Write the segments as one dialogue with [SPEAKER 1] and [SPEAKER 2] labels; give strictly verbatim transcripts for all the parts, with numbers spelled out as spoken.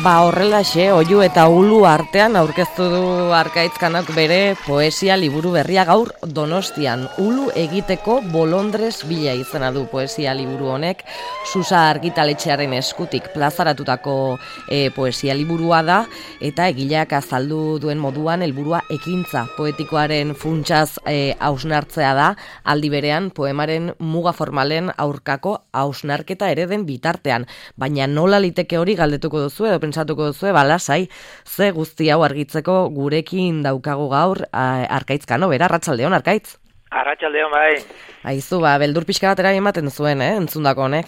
[SPEAKER 1] Ba horrelaxe, oihu eta ulu artean aurkeztu du Arkaitzkanak bere poesia liburu berria gaur Donostian. Ulu egiteko bolondrez bila izena du poesia liburu honek. Susa argitaletxearen eskutik plazaratutako e, poesia liburua da, eta egileak azaldu duen moduan helburua ekintza poetikoaren funtsaz e, hausnartzea da, aldi berean poemaren muga formalen aurkako hausnarketa ere den bitartean. Baina nola liteke hori galdetuko duzu edo pentsatuko duzu, balasai, ze guzti hau argitzeko gurekin daukagu gaur Arkaitzkano, bera, arratsaldeon, Arkaitz?
[SPEAKER 2] Arratsaldeon, bai.
[SPEAKER 1] Aizu, ba, beldur pixka bat eragin ematen zuen, eh, entzundako honek.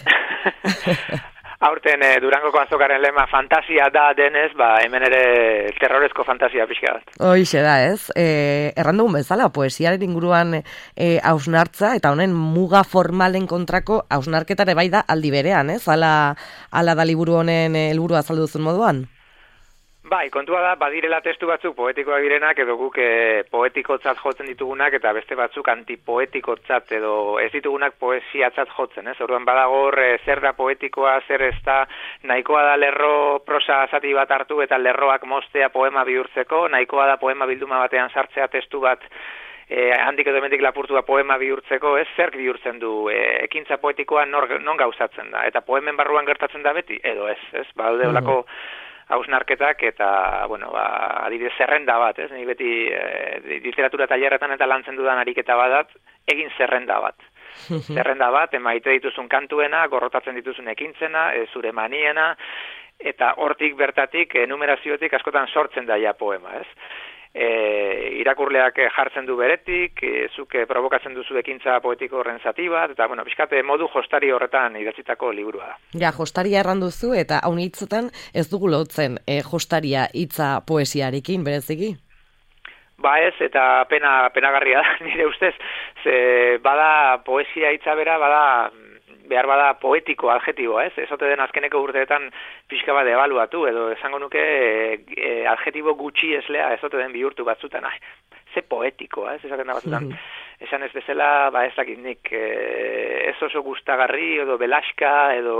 [SPEAKER 2] Aurten eh, Durangoko azokaren lema fantasia da denez, ba, hemen ere terrorezko fantasia pixka bat.
[SPEAKER 1] Hoixe da, ez? E, errandugun bezala, poesiaren inguruan e, hausnartza, eta honen muga formalen kontrako hausnarketare bai da aldi berean, ez? Ala, ala da liburu honen helburua azaldu duzun moduan?
[SPEAKER 2] Bai, kontua da, badirela testu batzuk poetikoak direnak, edo guk e, poetikotzat jotzen ditugunak, eta beste batzuk antipoetikotzat, edo ez ditugunak poesiatzat jotzen, ez? Orduan badagor e, zer da poetikoa, zer ez da, nahikoa da lerro prosa zati bat hartu, eta lerroak moztea poema bihurtzeko, nahikoa da poema bilduma batean sartzea testu bat, e, handik edo hemendik lapurtua poema bihurtzeko, ez? Zerk bihurtzen du, e, ekintza poetikoa nor, non gauzatzen da, eta poemen barruan gertatzen da beti, edo ez, ez? Badaude olako hausnarketak eta, bueno, ba, adibidez zerrenda bat, ez? Ni beti e, literatura tailerretan eta lantzen dudan ariketa badat, egin zerrenda bat. Zerrenda bat, emaite dituzun kantuena, gorrotatzen dituzun ekintzena, e, zure maniena, eta hortik bertatik, enumeraziotik askotan sortzen da ja poema, ez? E, irakurleak jartzen du beretik, e, zuke provokatzen duzu ekintza poetiko horren zati bat, eta, bueno, pixkate modu jostari horretan idatzitako liburua da.
[SPEAKER 1] Ja, jostaria erran duzu, eta haun hitzetan ez dugu lotzen e, jostaria hitza poesiarekin, bereziki?
[SPEAKER 2] Ba ez, eta pena, penagarria da, nire ustez, ze bada poesia hitza bera, bada behar bada poetiko adjetiboa, ez? Ezote den azkeneko urteetan pixka bat ebaluatu, edo esango nuke e, e, adjetibo gutxi eslea ezote den bihurtu batzutan, ah, ze poetikoa, ez? Esaten da batzutan, esan ez bezala, ba ez dakit nik, e, ez oso gustagarri, edo belaska, edo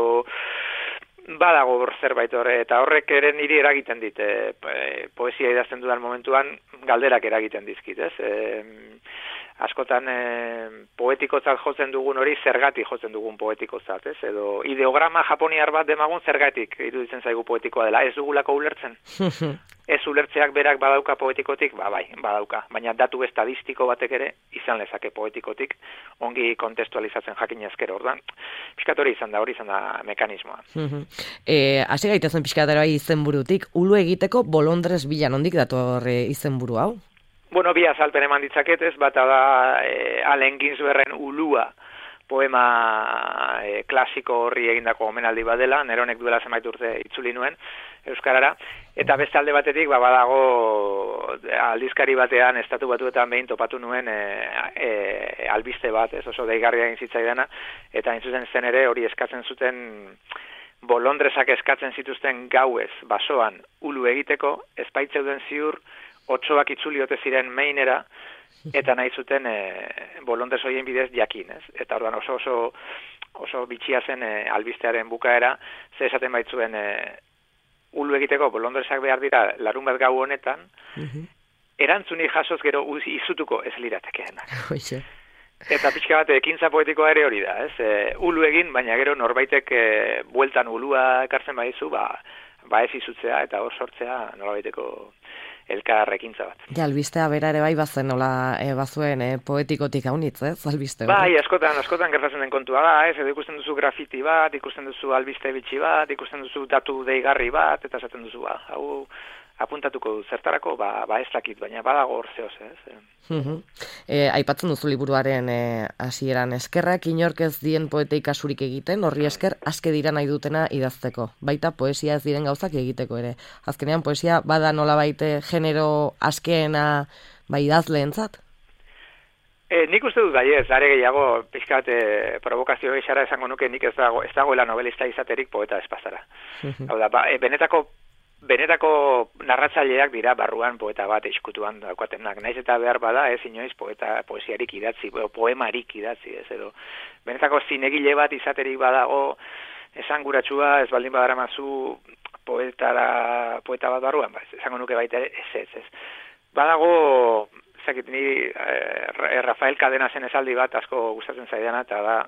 [SPEAKER 2] badago zerbait horre, eta horrek ere niri eragiten dit, e, poesia idazten dudan momentuan, galderak eragiten dizkit, ez? E, askotan e, poetikotzat jotzen dugun hori zergatik jotzen dugun poetikotzat, ez? Edo ideograma japoniar bat demagun zergatik iruditzen zaigu poetikoa dela, ez dugulako ulertzen. Ez ulertzeak berak badauka poetikotik, ba bai, badauka, baina datu estadistiko batek ere izan lezake poetikotik, ongi kontestualizatzen jakin ezkero, orduan. Pixkat hori izan da, hori izan da mekanismoa.
[SPEAKER 1] e, Hasi gaitezen pixkat bai izenburutik, ulu egiteko bolondrez bila, nondik dator e, izenburu hau?
[SPEAKER 2] Bueno, bi azalpen eman ditzaketez, bata da e, Allen Ginsbergen Ulua poema e, klasiko horri egindako omenaldi badela, neronek duela zenbait urte itzuli nuen euskarara, eta beste alde batetik ba, badago aldizkari batean estatu batuetan behin topatu nuen e, e, albiste bat, ez oso deigarria egin zitzaidana, eta hain zuzen zen ere hori eskatzen zuten bolondrezak eskatzen zituzten gauez, basoan, ulu egiteko, ezpaitzeuden ziur, otsoak itzuli ote ziren meinera, eta nahi zuten e, bolondrez horien bidez jakin, ez? Eta orduan oso oso, oso bitxia zen e, albistearen bukaera, ze esaten baitzuen e, ulu egiteko bolondrezak behar dira larun bat gau honetan, erantzunik jasoz gero izutuko ez liratekeenak. Eta pixka bat ekintza poetikoa ere hori da, ez? E, ulu egin, baina gero norbaitek e, bueltan ulua ekartzen baizu, ba, ba ez izutzea eta hor sortzea nolabaiteko elkar ekintza bat.
[SPEAKER 1] Ja, albistea bera ere bai bazen, nola e, bazuen e, poetikotik haunitz, ez? Albiste.
[SPEAKER 2] Bai, askotan, askotan gertatzen den kontua da, ez? Edo ikusten duzu grafiti bat, ikusten duzu albiste bitxi bat, ikusten duzu datu deigarri bat, eta esaten duzu, ba, hau apuntatuko du zertarako, ba, ba ez dakit, baina badago hor zehoz, ez?
[SPEAKER 1] Uh-huh. E, aipatzen duzu liburuaren e, hasieran eskerrak, inork ez dien poetei kasurik egiten, horri esker aske dira nahi dutena idazteko. Baita poesia ez diren gauzak egiteko ere. Azkenean poesia bada nolabait genero askeena bai idazleentzat?
[SPEAKER 2] E, nik uste dut baiez, are gehiago pixkat e, provokazio geixara esango nuke nik ez dago, ez dagoela novelista izaterik poeta espazara. Uh-huh. Hau da, ba, e, benetako Benetako narratzaileak dira barruan poeta bat eskutuan daukatenak. Naiz eta behar bada, ez inoiz poeta poesiarik idatzi, poemarik idatzi, ez edo. Benetako zinegile bat izaterik badago, esanguratsua, ez baldin badaramazu poetara, poeta bat barruan, ba, esango nuke baita ere, ez, ez, ez. Badago, zakit, ni eh, Rafael Cadenasen esaldi bat asko gustatzen zaidana, eta da,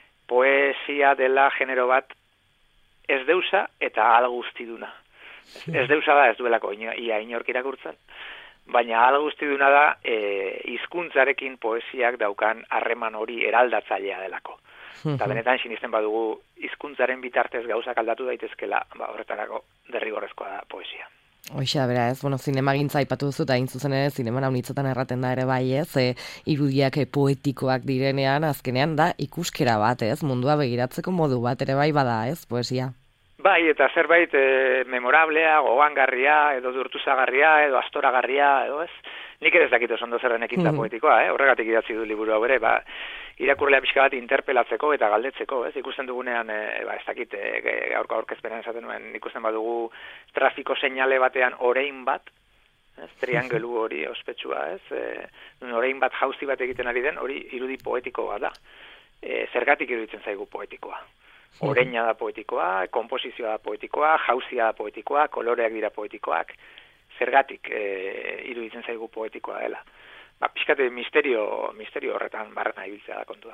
[SPEAKER 2] poesia dela genero bat ez deusa eta al guztiduna. Ez, ez deusa da ez duelako ino, ia inork irakurtzen, baina al guztiduna da e, hizkuntzarekin poesiak daukan harreman hori eraldatzailea delako. Eta benetan sinisten badugu hizkuntzaren bitartez gauzak aldatu daitezkela, ba, horretarako derrigorrezkoa da poesia.
[SPEAKER 1] Hoixa, bera ez, bueno, zinemagintza aipatu duzu, eta hain zuzen ere, zineman haunitzetan erraten da ere bai ez, e, irudiak e, poetikoak direnean, azkenean da ikuskera bat ez, mundua begiratzeko modu bat ere bai bada ez, poesia.
[SPEAKER 2] Bai, eta zerbait e, memorablea, gogangarria, edo durtuzagarria, edo astoragarria, edo ez. Nik ez dakit oso ondo zerren ekintza poetikoa, eh? Horregatik idatzi du liburu hau ere, ba, irakurlea pixka bat interpelatzeko eta galdetzeko, ez? Ikusten dugunean, e, ba, ez dakit, e, gaurko aurkezpenan esaten nuen, ikusten badugu trafiko seinale batean orein bat, ez? Triangelu hori ospetsua, ez? E, orein bat jauzi bat egiten ari den, hori irudi poetikoa da. E, zergatik iruditzen zaigu poetikoa. Oreina da poetikoa, komposizioa da poetikoa, jauzia da poetikoa, koloreak dira poetikoak, zergatik e, iruditzen zaigu poetikoa dela. Ba, pixkate misterio, misterio horretan barrena ibiltzea da kontua.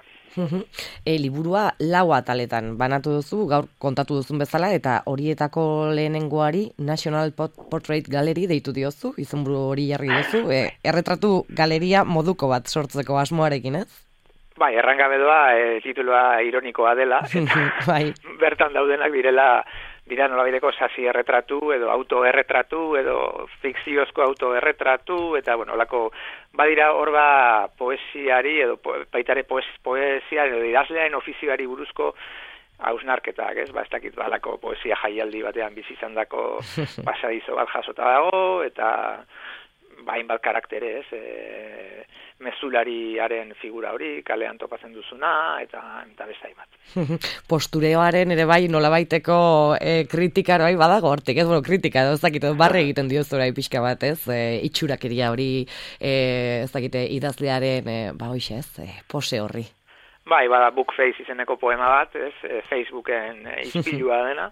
[SPEAKER 1] e, liburua lau ataletan banatu duzu, gaur kontatu duzun bezala, eta horietako lehenengoari National Portrait Gallery deitu diozu, izenburu hori jarri duzu, e, erretratu galeria moduko bat sortzeko asmoarekin, ez?
[SPEAKER 2] Bai, errangabe doa, e, titulua ironikoa dela, eta
[SPEAKER 1] bai.
[SPEAKER 2] Bertan daudenak direla, dira nolabideko sasi erretratu, edo autoerretratu, edo fikziozko autoerretratu, eta, bueno, olako, badira hor ba poesiari, edo po, baitare poes, poesia, edo idazlearen ofizioari buruzko hausnarketak, ez? Ba, ez dakit, balako poesia jaialdi batean bizi izandako pasadizo bat jasota dago, eta hainbat karaktere, ez? E, mezulariaren figura hori, kalean topatzen duzuna, eta, eta beste hainbat.
[SPEAKER 1] Postureoaren ere bai nolabaiteko e, kritika bai badago hortik, ez? Bueno, kritika, ez dakit, barre egiten diozu orai pixka bat, ez? E, itxurakeria hori, e, ez dakite, idazlearen, e, ba hoxe, ez? E, pose horri.
[SPEAKER 2] Bai, bada Bookface izeneko poema bat, ez? E, Facebooken e, izpilua dena.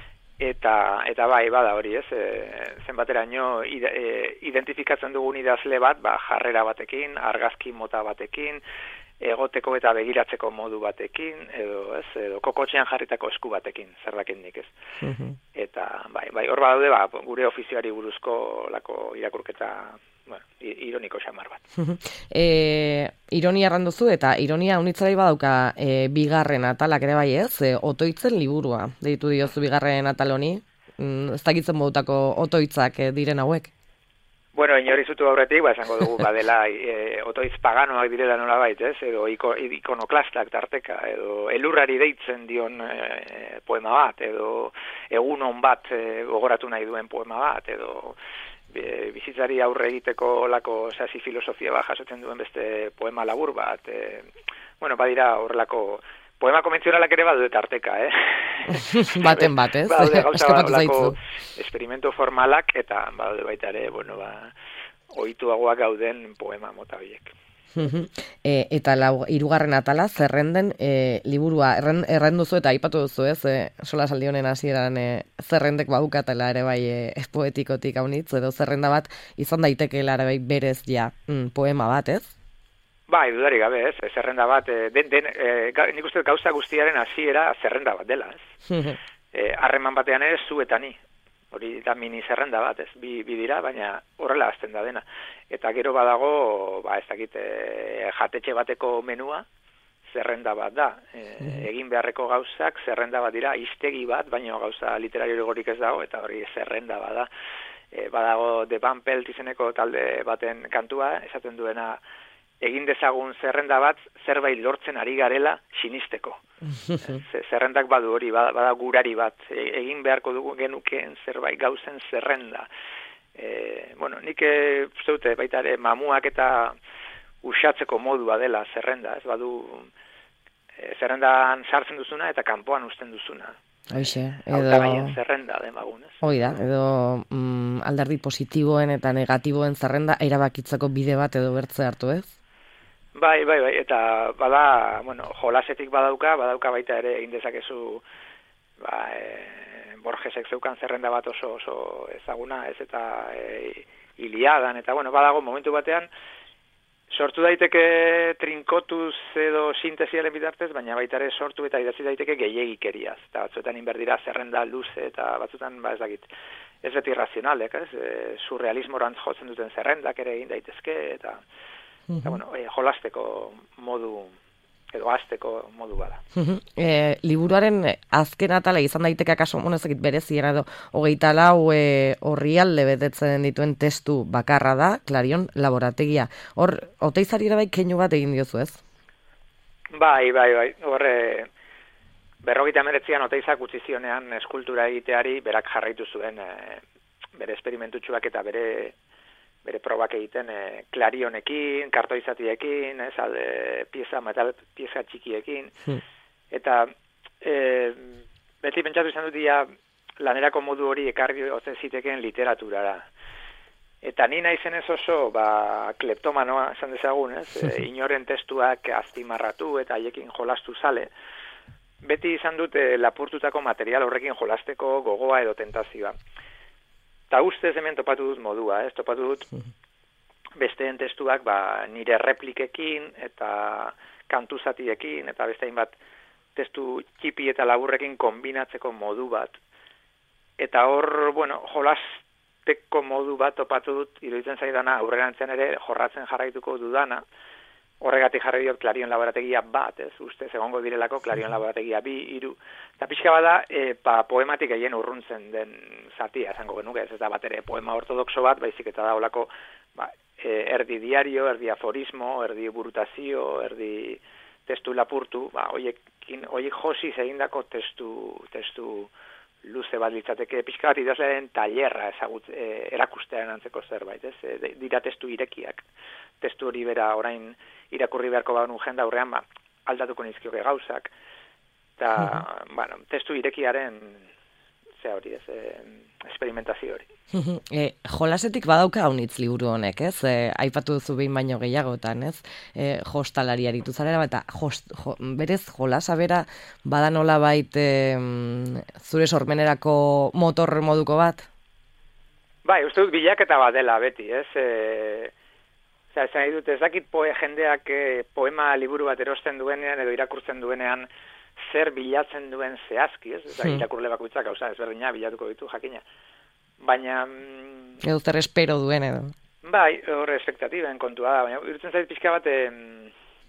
[SPEAKER 2] Eta, eta bai, bada hori, ez, e, zenbateraino ide, e, identifikatzen dugun idazle bat, ba, jarrera batekin, argazki mota batekin, egoteko eta begiratzeko modu batekin, edo, ez, edo kokotxean jarritako esku batekin, zerrakin nik, ez. Eta, bai, bai, hor badaude, ba, gure ofizioari buruzko lako irakurketa, bueno, ironiko xamar bat.
[SPEAKER 1] e, ironia erranduzu, eta ironia unitzarai badauka e, bigarren atalak ere bai ez, e, otoitzen liburua, deitu diozu bigarren atal honi, mm, ez dakitzen modutako otoitzak e, diren hauek?
[SPEAKER 2] Bueno, inori zutu aurretik, ba, esango dugu, badela, e, otoitz paganoak direla nolabait, ez, edo iko, ikonoklastak tarteka, edo elurrari deitzen dion e, poema bat, edo egunon bat e, gogoratu nahi duen poema bat, edo bizitzari aurre egiteko lako sasi filosofia bat jasotzen duen beste poema labur bat. E, bueno, badira horrelako poema konbentzionalak ere badu tarteka, eh?
[SPEAKER 1] Baten bat, ez?
[SPEAKER 2] Badaude gauza lako experimento formalak, eta badaude baita ere, bueno, ba, ohituagoak gauden poema mota horiek.
[SPEAKER 1] e, eta lau, hirugarren atala zerrenden e, liburua erren, errenduzu eta aipatu duzu ez e, sola saldi honen hasieran e, zerrendek badukatela ere bai e, poetikotik haunitz edo zerrenda bat izan daitekeela ere bai berez ja mm, poema bat ez?
[SPEAKER 2] Bai, dudari gabe ez, zerrenda bat e, den, den, e, nik uste gauza guztiaren hasiera zerrenda bat dela ez. e, harreman batean ere zu eta ni. Hori da mini zerrenda bat, ez, bi, bi dira, baina horrela hasten da dena. Eta gero badago, ba, ez dakit, e, jatetxe bateko menua, zerrenda bat da. E, egin beharreko gauzak, zerrenda bat dira, hiztegi bat, baina gauza literario gorik ez dago, eta hori zerrenda bat da. E, badago The Van Pelt izeneko talde baten kantua, esaten duena, egin dezagun zerrenda bat, zerbait lortzen ari garela sinisteko. Zerrendak badu hori, bada gurari bat, egin beharko dugu genukeen zerbait gauzen zerrenda. E, bueno, nik uste dute baita ere mamuak eta usatzeko modua dela zerrenda, ez badu e, zerrendan sartzen duzuna eta kanpoan uzten duzuna.
[SPEAKER 1] Hoxe, edo...
[SPEAKER 2] Hautagaien zerrenda demagun, ez?
[SPEAKER 1] Hoi da, edo mm, alderdi positiboen eta negatiboen zerrenda erabakitzeko bide bat edo bertze hartu, ez?
[SPEAKER 2] Bai, bai, bai, eta bada, bueno, jolasetik badauka, badauka baita ere egin dezakezu ba, e, Borgesek zeukan zerrenda bat oso oso ezaguna, ez eta e, Iliadan, eta bueno, badago momentu batean, sortu daiteke trinkotuz edo sintesiaren bitartez, baina baita ere sortu eta idatzi daiteke gehiegikeriaz. Eta batzuetan inberdira zerrenda luze eta batzutan, ba ez dakit, ez beti razionalek, ez? E, surrealismorantz jotzen duten zerrendak ere egin daitezke, eta, uh-huh. eta bueno, e, jolasteko modu, edo azteko modu bada.
[SPEAKER 1] Uh-huh. E, liburuaren azken atala izan daiteke akaso, bueno, ezakit bereziena edo hogeita lau e, orrialde betetzen dituen testu bakarra da, Klarion laborategia. Hor, Oteizari bai keinu bat egin diozu, ez?
[SPEAKER 2] Bai, bai, bai. Hor, e, berrogeita hemeretzian Oteizak utzi zionean eskultura egiteari berak jarraitu zuen e, bere esperimentutxuak eta bere bere probak egiten e, klarionekin, kartoizatiekin, ez, alde, pieza, metal pieza txikiekin, hmm. eta e, beti pentsatu izan dut dia lanerako modu hori ekarri ozen ziteken literaturara. Eta ni naizen ez oso, ba, kleptomanoa esan dezagun, ez, e, inoren testuak azpimarratu eta haiekin jolastu zale, beti izan dut e, lapurtutako material horrekin jolasteko gogoa edo tentazioa. Eta ustez hemen topatu dut modua, ez? Topatu dut besteen testuak ba, nire replikekin eta kantuzatiekin eta bestein bat testu txipi eta laburrekin kombinatzeko modu bat. Eta hor, bueno, jolasteko modu bat topatu dut, iruditzen zaidana aurrerantzen ere jorratzen jarraituko dudana, horregatik jarri diot Klarion laborategia bat, ez, ustez egongo direlako Klarion laborategia bi, hiru, eta pixka bada e, pa, poematik egin urruntzen den zatia, esango genuke, ez da bat ere poema ortodoxo bat, baizik eta da olako ba, e, erdi diario, erdi aforismo, erdi burutazio, erdi testu lapurtu, ba, oiekin, oiek josiz egindako testu, testu luze bat litzateke, pixka bat idazlearen tailerra ezagut, e, erakustearen antzeko zerbait, ez, e, dira testu irekiak, testu hori bera orain irakurri beharko banu jenda aurrean, ba, aldatuko nizkioke gauzak, eta, uh-huh. bueno, testu irekiaren, ze hori, ez, e, experimentazio hori.
[SPEAKER 1] Uh-huh. E, jolasetik badauka haunitz liburu honek, ez? E, aipatu duzu behin baino gehiagotan, ez? E, jostalari aritu zarela, eta jost, jo, berez jolasa bera bada nola bait e, zure sormenerako motor moduko bat?
[SPEAKER 2] Bai, uste dut bilaketa bat dela beti, ez? E, Zer, esan dut, ez dakit poe, jendeak eh, poema liburu bat erosten duenean edo irakurtzen duenean zer bilatzen duen zehazki, ez? Eta hmm. irakurle bakoitzak, gauza, ezberdina bilatuko ditu jakina. Baina... Mm,
[SPEAKER 1] edo zer espero duen edo.
[SPEAKER 2] Bai, hor espektatiben kontua da, baina irutzen zait pixka bat, eh,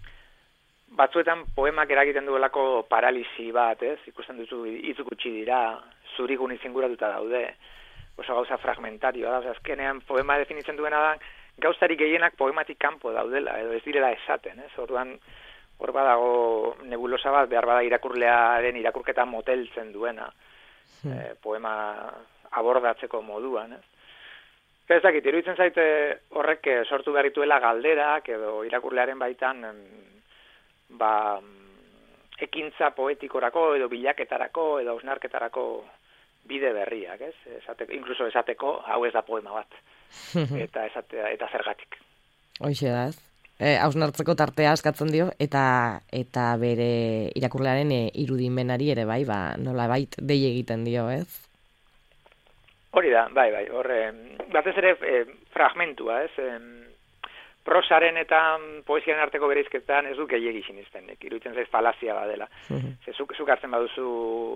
[SPEAKER 2] batzuetan poemak eragiten duelako paralisi bat, ez? Ikusten duzu hitz gutxi dira, zurigun izinguratuta daude, oso gauza fragmentarioa da, azkenean poema definitzen duena da, gauztarik gehienak poematik kanpo daudela, edo ez direla esaten, ez? Orduan, hor badago nebulosa bat, behar bada irakurlearen irakurketa moteltzen duena, hmm. e, poema abordatzeko moduan, ez? Ez dakit, iruditzen zaite horrek sortu behar dituela galderak, edo irakurlearen baitan, ba, ekintza poetikorako, edo bilaketarako, edo ausnarketarako bide berriak, ez? Esateko, inkluso esateko, hau ez da poema bat. eta esate, eta zergatik.
[SPEAKER 1] Hoxe da, ez? E, hausnartzeko tartea askatzen dio, eta eta bere irakurlearen e, irudimenari ere bai, ba, nola bait dei egiten dio, ez?
[SPEAKER 2] Hori da, bai, bai, horre, batez ere e, fragmentua, ez? E, prosaren eta poesiaren arteko bereizketan ez du gehiegi sinisten, iruditzen zaiz falazia badela. Ze, zuk, zuk hartzen baduzu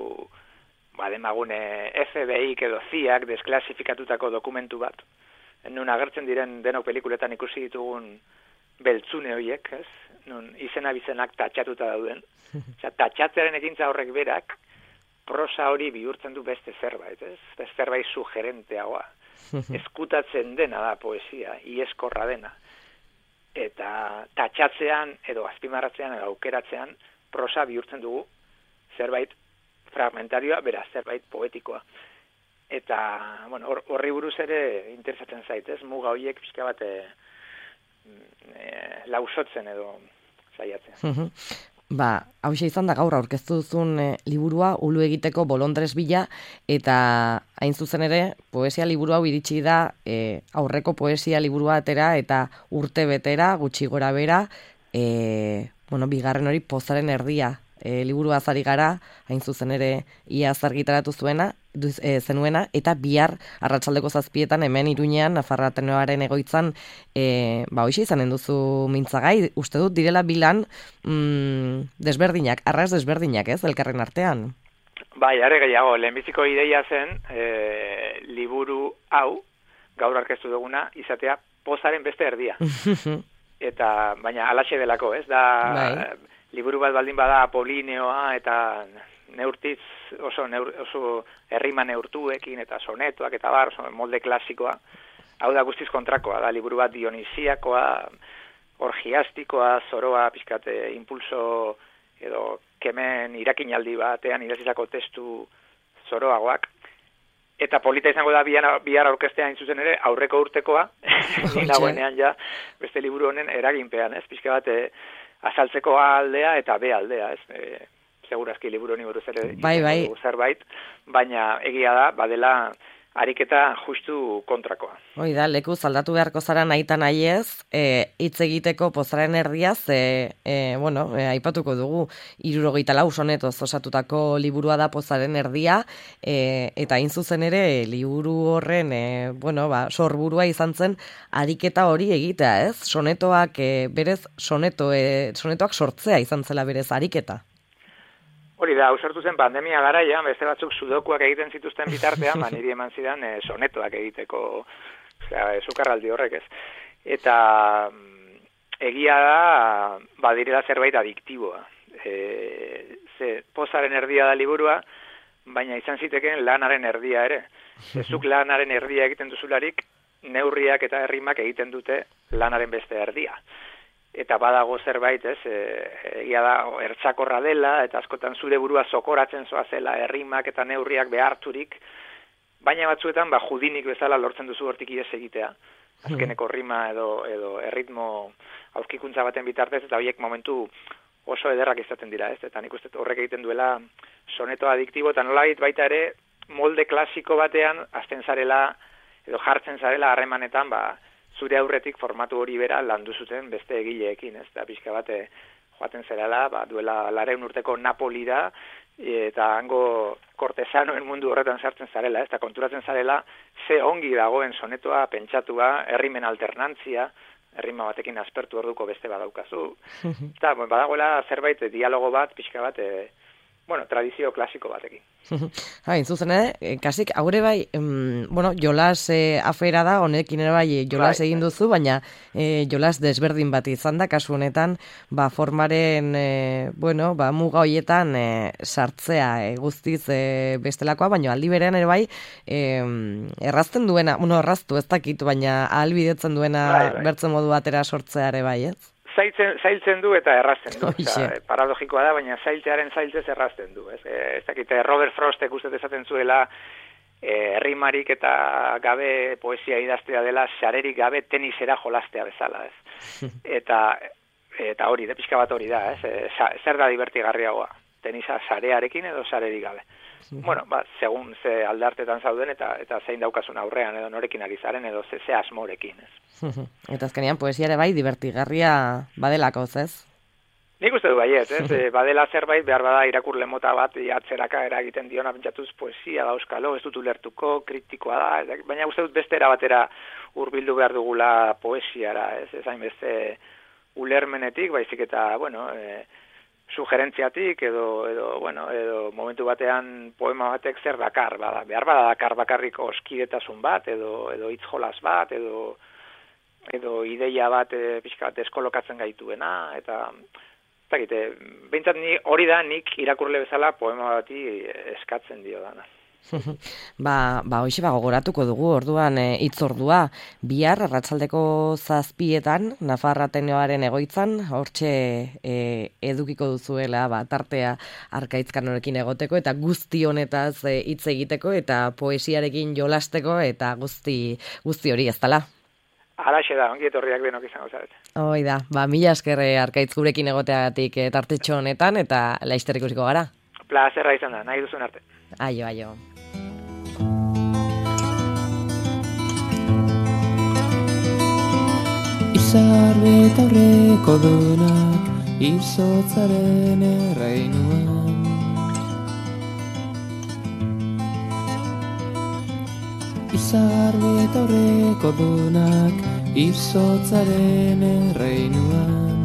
[SPEAKER 2] ba, demagune F B I edo C I A k desklasifikatutako dokumentu bat, nun agertzen diren denok pelikuletan ikusi ditugun beltzune horiek, ez? Nun izena bizenak tatxatuta dauden. Osea, tatxatzearen ekintza horrek berak, prosa hori bihurtzen du beste zerbait, ez? Beste zerbait sugerenteagoa. Eskutatzen dena da poesia, ieskorra dena. Eta tatxatzean, edo azpimarratzean, edo aukeratzean, prosa bihurtzen dugu zerbait fragmentarioa, beraz, zerbait poetikoa. Eta, bueno, horri buruz ere interesatzen zaitez, muga horiek pixka bat e, e, lausotzen edo saiatzen.
[SPEAKER 1] Ba, hau izan da gaur aurkeztu duzun e, liburua, Ulu egiteko Bolondres bila, eta hain zuzen ere, poesia liburu hau iritsi da e, aurreko poesia liburua atera eta urte betera, gutxi gora bera, e, bueno, bigarren hori Pozaren erdia, e, liburu azari gara, hain zuzen ere ia argitaratu zuena, duz, e, zenuena, eta bihar arratsaldeko zazpietan hemen Iruñean, Nafarroa Ateneoaren egoitzan, e, ba, hoxe izanen duzu mintzagai, uste dut direla bilan mm, desberdinak, arras desberdinak, ez, elkarren artean?
[SPEAKER 2] Bai, are gehiago, lehenbiziko ideia zen, e, liburu hau, gaur aurkeztu duguna, izatea pozaren beste erdia. Eta, baina alaxe delako, ez da, bai. Liburu bat baldin bada Apolineoa eta neurtiz oso, neur, oso errima neurtuekin eta sonetoak eta bar, oso molde klasikoa. Hau da guztiz kontrakoa, da liburu bat dionisiakoa, orgiastikoa, zoroa, pixkate, impulso edo kemen irakinaldi batean idazitako testu zoroagoak. Eta polita izango da bihar, bihar aurkestea zuzen ere, aurreko urtekoa, ni nagoenean ja, beste liburu honen eraginpean, ez? Pixka bat, e, azaltzeko A aldea eta B aldea, ez? E, segurazki liburu honi buruz ere
[SPEAKER 1] bai, bai.
[SPEAKER 2] zerbait, baina egia da, badela ariketa justu kontrakoa.
[SPEAKER 1] Hoi da, leku zaldatu beharko zara naita nahiez, e, hitz egiteko pozaren erdiaz, e, e, bueno, e, aipatuko dugu, hirurogeita lau sonetoz osatutako liburua da pozaren erdia, e, eta hain zuzen ere, liburu horren, e, bueno, ba, sorburua izan zen, ariketa hori egitea, ez? Sonetoak, e, berez, soneto, e, sonetoak sortzea izan zela berez ariketa.
[SPEAKER 2] Hori da, ausartu zen pandemia garaian, beste batzuk sudokuak egiten zituzten bitartean, ba, niri eman zidan e, sonetoak egiteko, osea, sukarraldi horrek ez. Eta egia da, badirela zerbait adiktiboa. E, ze, pozaren erdia da liburua, baina izan zitekeen lanaren erdia ere. Zezuk lanaren erdia egiten duzularik, neurriak eta errimak egiten dute lanaren beste erdia. Eta badago zerbait, ez, egia da, ertzakorra dela, eta askotan zure burua zokoratzen zoa zela, errimak eta neurriak beharturik, baina batzuetan, ba, judinik bezala lortzen duzu hortik ies egitea. Azkeneko rima edo, edo erritmo aurkikuntza baten bitartez, eta horiek momentu oso ederrak izaten dira, ez? Eta nik uste horrek egiten duela soneto adiktibo, eta nolabait baita ere, molde klasiko batean, azten zarela, edo jartzen zarela harremanetan, ba, zure aurretik formatu hori bera landu zuten beste egileekin, ez da pixka bate joaten zerala, ba, duela lareun urteko Napoli da, eta hango kortesanoen mundu horretan sartzen zarela, ez da konturatzen zarela, ze ongi dagoen sonetoa, pentsatua, errimen alternantzia, errima batekin aspertu orduko beste badaukazu, eta bueno, badagoela zerbait dialogo bat, pixka bat, e, bueno, tradizio klasiko batekin.
[SPEAKER 1] Hain, zuzen, eh? Kasik, haure bai, em, bueno, jolas eh, afera da, honekin ere bai, jolas bai, egin duzu, baina eh, jolas desberdin bat izan da, kasu honetan, ba, formaren, eh, bueno, ba, muga hoietan eh, sartzea eh, guztiz eh, bestelakoa, baina aldi berean ere bai, eh, errazten duena, bueno, erraztu ez dakit, baina ahalbidetzen duena bai, bai. Bertzen modu batera sortzea ere bai, ez?
[SPEAKER 2] Zailtzen, zailtzen du eta errazten du. Oza, paradogikoa da, baina zailtzearen zailtzez errazten du. Ez, ez dakite, Robert Frostek uste esaten zuela e, rimarik eta gabe poesia idaztea dela, sarerik gabe tenisera jolastea bezala. Ez. Eta, eta hori, de pixka bat hori da. Ez, e, zer da divertigarriagoa? Tenisa sarearekin edo sarerik gabe. Bueno, ba, segun ze aldartetan zauden eta eta zein daukasun aurrean edo norekin ari zaren edo ze, ze asmorekin, ez.
[SPEAKER 1] Eta azkenean poesia ere bai divertigarria badelako, ez?
[SPEAKER 2] Nik uste du baiet, ez? Badela zerbait behar bada irakurle mota bat atzeraka eragiten diona pentsatuz poesia da euskalo, ez dut ulertuko, kritikoa da, baina uste dut beste era batera hurbildu behar dugula poesiara, ez? Ez hain beste ulermenetik, baizik eta, bueno, e, sugerentziatik edo, edo, bueno, edo momentu batean poema batek zer dakar, bada, behar bada dakar bakarrik oskidetasun bat, edo, edo hitz jolas bat, edo, edo ideia bat e, pixka deskolokatzen gaituena, eta ez dakite, behintzat ni, hori da nik irakurle bezala poema bati eskatzen dio dana.
[SPEAKER 1] ba, ba hoxe ba gogoratuko dugu orduan hitz ordua bihar arratsaldeko zazpietan Nafarroa Ateneoaren egoitzan hortxe e, edukiko duzuela ba tartea Arkaitzkanorekin egoteko eta guzti honetaz hitz e, egiteko eta poesiarekin jolasteko eta guzti guzti hori eztala.
[SPEAKER 2] Halaxe da, ongi etorriak denok izango zarete.
[SPEAKER 1] Hoi da, ba mila esker Arkaitz gurekin egoteagatik tartetxo honetan eta laizter ikusiko gara.
[SPEAKER 2] Plazerra izan da, nahi duzun arte.
[SPEAKER 1] Aio, aio.
[SPEAKER 3] Izar betaurreko dunak izotzaren erreinuan Izarbe eta aurreko dunak izotzaren erreinuan,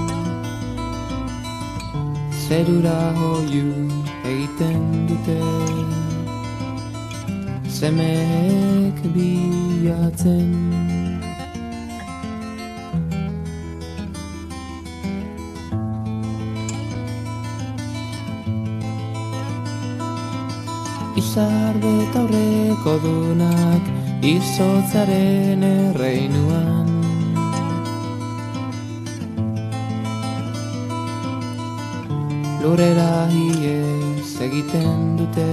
[SPEAKER 3] zerura hoiu egiten dute semeek bilatzen. Izarbe eta aurreko dunak izotzaren erreinuan, lurera iez egiten dute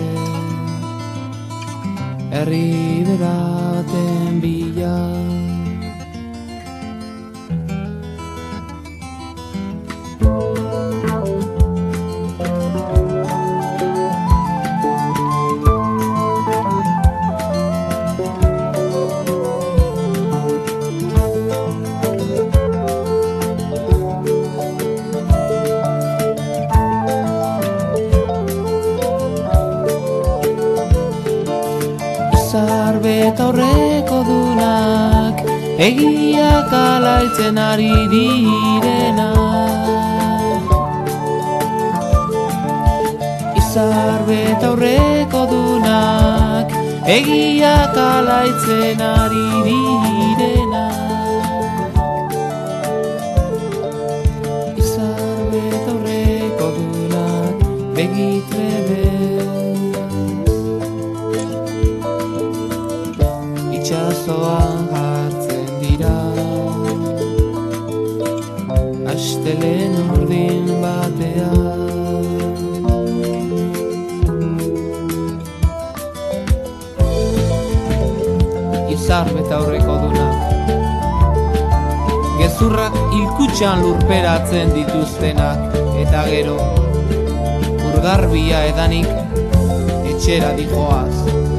[SPEAKER 3] herri baten bila. Izarbe eta aurreko dunak egiak alaitzen ari direnak. Izarbe eta aurreko dunak egiak alaitzen ari direnak. Izarbe eta aurreko dunak begitrebe itxasoan jartzen dira, astelen urdin batean. Izarbe eta aurreko dunak, gezurrak hilkutxan lurperatzen dituztenak, eta gero urgarbia edanik etxera dijoaz.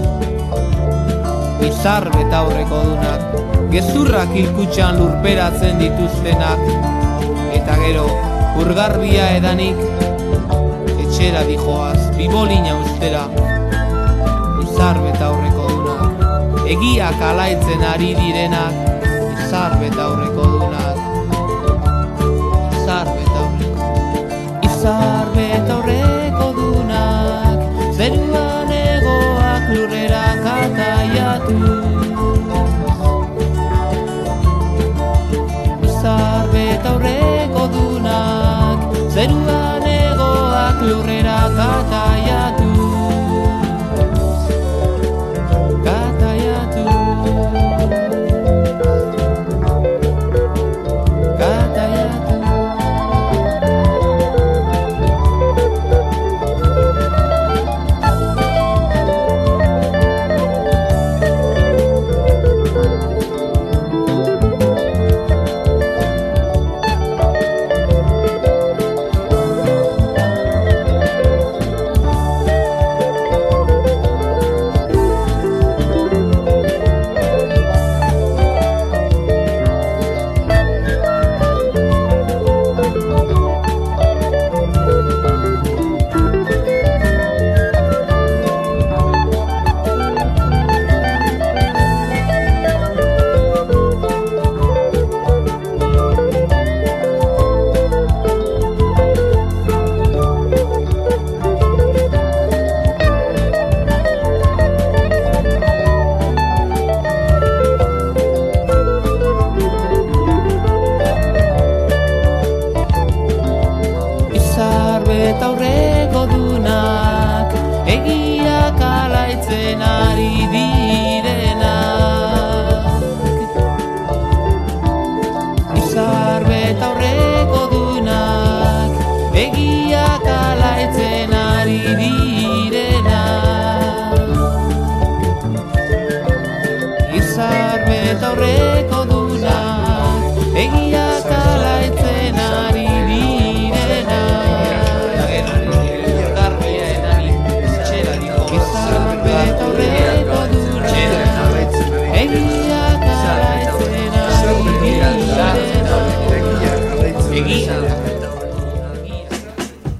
[SPEAKER 3] Izarbe eta aurreko dunak, gezurrak hilkutxan lurperatzen dituztenak, eta gero urgarbia edanik etxera dijoaz, bibolina ustera. Izarbe eta aurreko dunak, egiak alaitzen ari direnak, izarbe eta aurreko dunak. Izarbe eta aurreko Izarbe eta aurreko dunak, zeruan egoak lurrera kataiatu. Izarbe eta aurreko dunak, zeruan egoak lurrera kataiatu. Kataiatu. Kataiatu. Eta aurreko dunak egiak alaitzen ari direnak. Izarbe eta aurreko dunak egiak alaitzen ari direnak. Izarbe eta aurreko dunak egiak alaitzen ari direnak.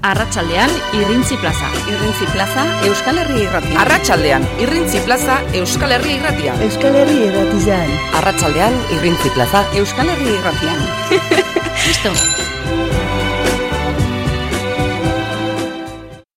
[SPEAKER 4] Arratsaldean Irrintzi Plaza. Irrintzi Plaza Euskal Herria Irratia.
[SPEAKER 5] Arratsaldean Irrintzi Plaza Euskal Herria Irratia.
[SPEAKER 6] Euskal Herria Irratian.
[SPEAKER 1] Arratsaldean Irrintzi Plaza
[SPEAKER 4] Euskal Herria Irratian. Listo.